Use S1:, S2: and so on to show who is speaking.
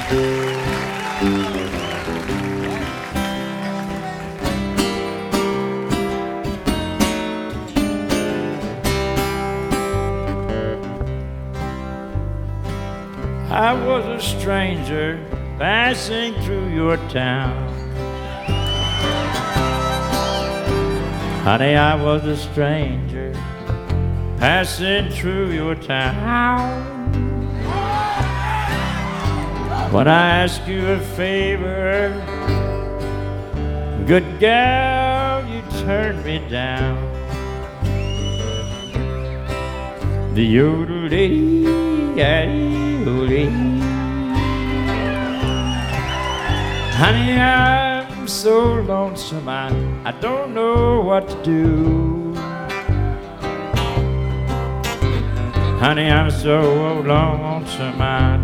S1: I was a stranger passing through your town. Honey, I was a stranger passing through your town. When I asked you a favor, good gal, you turned me down. The yodel-dee-dee-dee. Honey, I'm so lonesome, I don't know what to do. Honey, I'm so lonesome, I